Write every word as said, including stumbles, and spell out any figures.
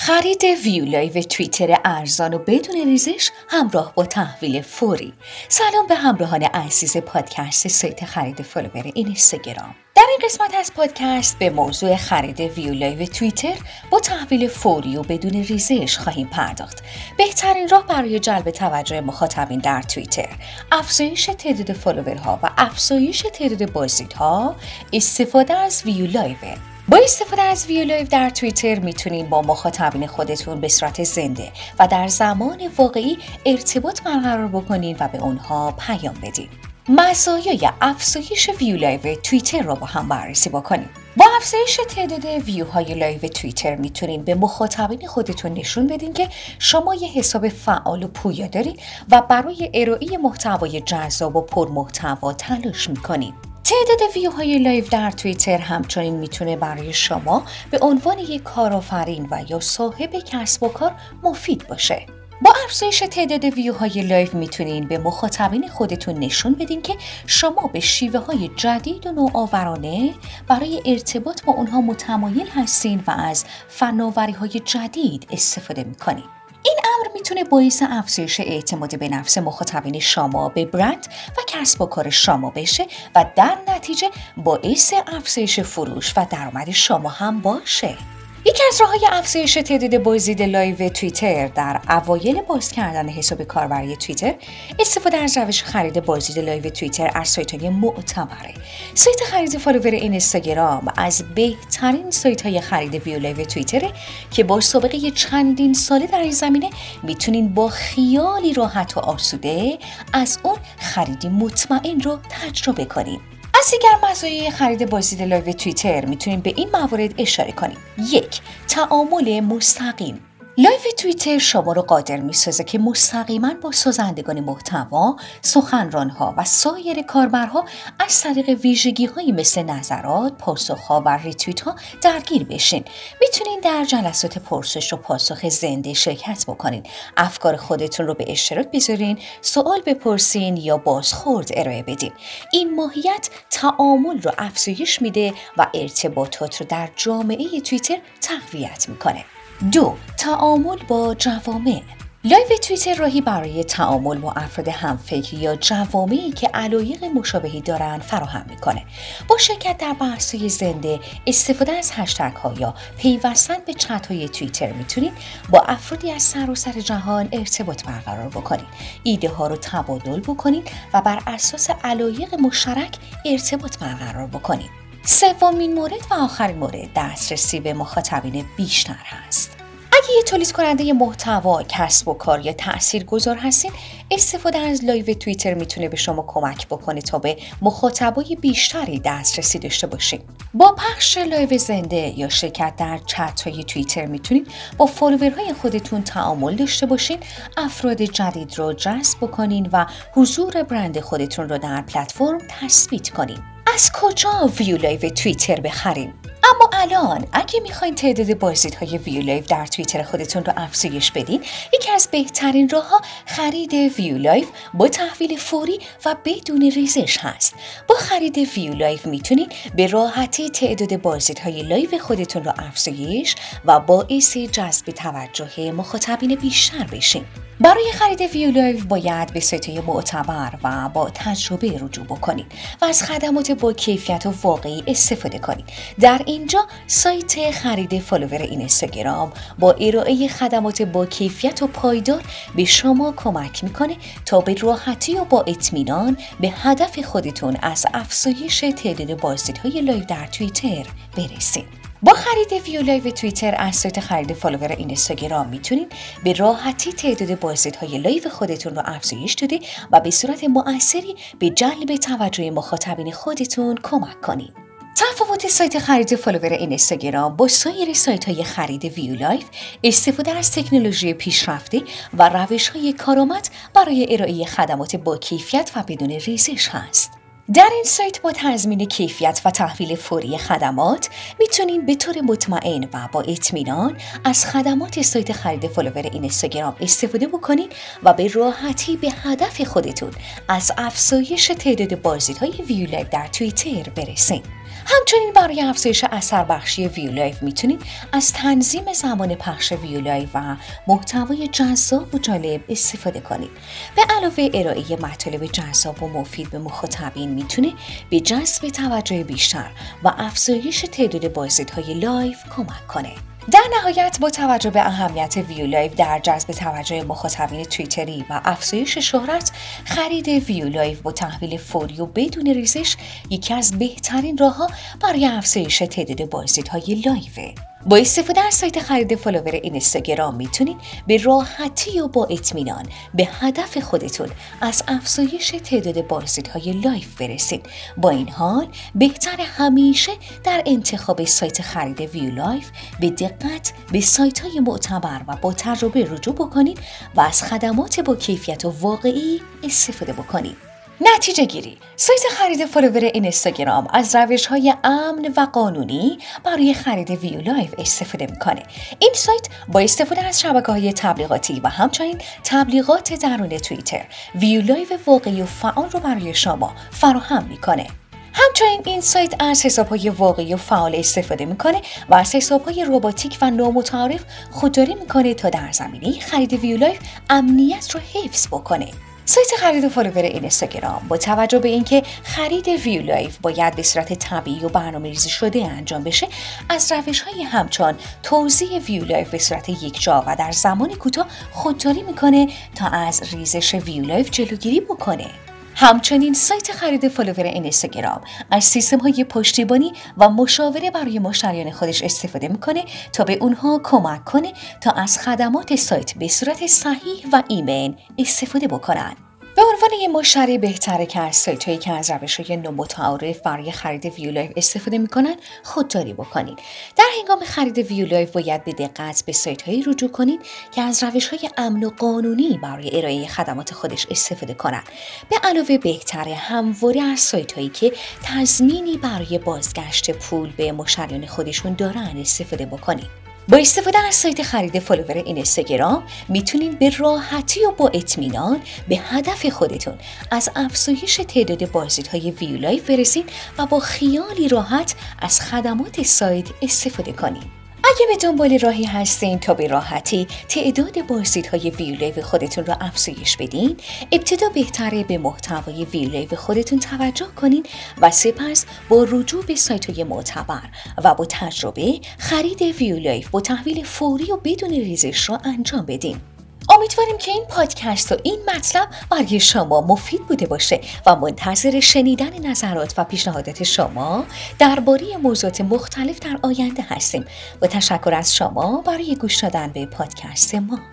خرید ویو لایو توییتر ارزان و بدون ریزش همراه با تحویل فوری. سلام به همراهان عزیز پادکست سایت خرید فالوور اینستاگرام. در این قسمت از پادکست به موضوع خرید ویو لایو توییتر با تحویل فوری و بدون ریزش خواهیم پرداخت. بهترین راه برای جلب توجه مخاطبین در توییتر، افزایش تعداد فالوورها و افزایش تعداد بازدیدها استفاده از ویو لایو. با استفاده از ویو لایو در توییتر میتونین با مخاطبین خودتون به صورت زنده و در زمان واقعی ارتباط برقرار بکنین و به اونها پیام بدین. مزایای افزایش ویو لایو توییتر رو با هم بررسی بکنیم. با افزایش تعداد ویوهای لایو توییتر میتونین به مخاطبین خودتون نشون بدین که شما یه حساب فعال و پویا دارین و برای ارائه محتوای جذاب و پرمحتوا تلاش میکنین. تعداد ویوهای لایو در توییتر همچنین میتونه برای شما به عنوان یک کارآفرین و یا صاحب کسب و کار مفید باشه. با افزایش تعداد ویوهای لایو میتونین به مخاطبین خودتون نشون بدین که شما به شیوه های جدید و نوآورانه برای ارتباط با اونها متمایل هستین و از فناوری های جدید استفاده میکنین. این امر میتونه باعث افزایش اعتماد به نفس مخاطبین شما به برند و کسب و کار شما بشه و در نتیجه باعث افزایش فروش و درآمد شما هم باشه. یکی از راه‌های افزایش تعداد بازدید لایو توییتر در اوایل باز کردن حساب کاربری توییتر استفاده از روش خرید بازدید لایو توییتر از سایت‌های معتبره. سایت خرید فالوور اینستاگرام از بهترین سایت‌های خرید ویو لایو توییتر که با سابقه چندین ساله در این زمینه میتونین با خیالی راحت و آسوده از اون خریدی مطمئن رو تجربه کنین. از دیگر مزایای خرید بازدید لایو توییتر میتونیم به این موارد اشاره کنیم. یک، تعامل مستقیم. لایو توییتر شما رو قادر میسازه که مستقیما با سازندگان محتوا، سخنرانها و سایر کاربرها از طریق ویژگی‌هایی مثل نظرات، پاسخ‌ها و ریتوییت‌ها درگیر بشین. میتونین در جلسات پرسش و پاسخ زنده شرکت بکنین، افکار خودتون رو به اشتراک بذارین، سوال بپرسین یا بازخورد ارائه بدین. این ماهیت تعامل رو افزایش میده و ارتباطات رو در جامعه توییتر تقویت میکنه. دو، تعامل با جوامع. لایو توییتر راهی برای تعامل با افراد همفکر یا جوامعی که علایق مشابهی دارن فراهم میکنه. با شرکت در بحث‌های زنده، استفاده از هشتگ ها یا پیوستن به چت های توییتر میتونید با افرادی از سراسر جهان ارتباط برقرار بکنید، ایده ها رو تبادل بکنید و بر اساس علایق مشترک ارتباط برقرار بکنید. سومین مورد و آخرین مورد دسترسی به مخاطبین بیشتر هست. اگه یه تولید کننده محتوا، کسب و کار یا تاثیرگذار هستین، استفاده از لایو توییتر میتونه به شما کمک بکنه تا به مخاطبای بیشتری دسترسی داشته باشین. با پخش لایو زنده یا شرکت در چت‌های توییتر میتونید با فالوورهای خودتون تعامل داشته باشین، افراد جدید رو جذب بکنین و حضور برند خودتون رو در پلتفرم تثبیت کنین. از کجا ویو لایو توییتر بخریم؟ اما الان اگه میخواین تعداد بازدیدهای ویو لایو در توییتر خودتون رو افزایش بدین، یکی از بهترین راه‌ها خرید ویو لایو با تحویل فوری و بدون ریزش هست. با خرید ویو لایو میتونین به راحتی تعداد بازدیدهای لایو خودتون رو افزایش و باعث جذب توجه مخاطبین بیشتر بشین. برای خرید ویو لایو باید به سایت‌های معتبر و با تجربه رجوع بکنید و از خدمات با کیفیت و واقعی استفاده کنید. در اینجا سایت خرید فالوور اینستاگرام با ارائه خدمات با کیفیت و پایدار به شما کمک میکنه تا به راحتی و با اطمینان به هدف خودتون از افزایش تعداد بازدیدهای لایو در توییتر برسید. با خرید ویو لایو توییتر از سایت خرید فالوور اینستاگرام میتونید به راحتی تعداد بازدیدهای لایو خودتون رو افزایش داده و به صورت مؤثری به جلب توجه مخاطبین خودتون کمک کنید. تفاوت سایت خرید فالوور اینستاگرام با سایر سایت‌های خرید ویو لایو استفاده از تکنولوژی پیشرفته و روش‌های کارآمد برای ارائه خدمات با کیفیت و بدون ریزش هست. در این سایت با تضمین کیفیت و تحویل فوری خدمات میتونین به طور مطمئن و با اطمینان از خدمات سایت خرید فالوور اینستاگرام استفاده بکنین و به راحتی به هدف خودتون از افزایش تعداد بازدیدهای ویو لایو در توییتر برسین. همچنین برای افزایش اثر بخشی ویو لایف میتونید از تنظیم زمان پخش ویو لایف و محتوای جذاب و جالب استفاده کنید. به علاوه ارائه مطالب جذاب و مفید به مخاطبین میتونه به جذب توجه بیشتر و افزایش تعداد بازدیدهای لایف کمک کنه. در نهایت با توجه به اهمیت ویو لایف در جذب توجه مخاطبین توییتری و افزایش شهرت، خرید ویو لایف با تحویل فوری و بدون ریزش یکی از بهترین راه‌ها برای افزایش تعداد بازدیدهای لایوه. با استفاده از سایت خرید فالوور اینستاگرام میتونید به راحتی و با اطمینان به هدف خودتون از افزایش تعداد بازدیدهای لایف برسید. با این حال بهتر همیشه در انتخاب سایت خرید ویو لایف به دقت به سایت‌های معتبر و با تجربه رجوع بکنید و از خدمات با کیفیت و واقعی استفاده بکنید. نتیجه گیری: سایت خرید فالوور اینستاگرام از روش‌های امن و قانونی برای خرید ویو لایف استفاده می‌کنه. این سایت با استفاده از شبکه‌های تبلیغاتی و همچنین تبلیغات درون توییتر، ویو لایف واقعی و فعال رو برای شما فراهم می‌کنه. همچنین این سایت از حساب‌های واقعی و فعال استفاده می‌کنه و از حساب‌های رباتیک و نامتعارف خودداری می‌کنه تا در زمینه خرید ویو لایف امنیت رو حفظ بکنه. سایت خرید فالوور اینستاگرام با توجه به اینکه خرید ویو لایف باید به صورت طبیعی و برنامه‌ریزی شده انجام بشه، از روش‌های همچون توزیع ویو لایف به صورت یکجا و در زمان کوتاه خودداری میکنه تا از ریزش ویو لایف جلوگیری بکنه. همچنین سایت خرید فالوور اینستاگرام از سیستم‌های پشتیبانی و مشاوره برای مشتریان خودش استفاده میکنه تا به اونها کمک کنه تا از خدمات سایت به صورت صحیح و ایمن استفاده بکنن. به عنوان یک مشتری بهتره که از سایت‌هایی که از روش‌های نامتعارف برای خرید ویو لایف استفاده می‌کنن خودداری بکنید. در هنگام خرید ویو لایف باید به دقت به سایت‌هایی رجوع کنید که از روش‌های امن و قانونی برای ارائه خدمات خودش استفاده کنند. به علاوه بهتره همواره از سایت‌هایی که تضمینی برای بازگشت پول به مشتریان خودشون دارن استفاده بکنید. با استفاده از سایت خرید فالوور اینستاگرام میتونید به راحتی و با اطمینان به هدف خودتون از افزایش تعداد بازدیدهای ویو لایف برسید و با خیالی راحت از خدمات سایت استفاده کنید. اگه به دنبال راهی هستین تا به راحتی تعداد بازدیدهای ویو لایف خودتون را افزایش بدین، ابتدا بهتره به محتوای ویو لایف خودتون توجه کنین و سپس با رجوع به سایت‌های معتبر و با تجربه خرید ویو لایف با تحویل فوری و بدون ریزش را انجام بدین. امیدواریم که این پادکست و این مطلب برای شما مفید بوده باشه و منتظر شنیدن نظرات و پیشنهادات شما درباره موضوعات مختلف در آینده هستیم. با تشکر از شما برای گوش دادن به پادکست ما.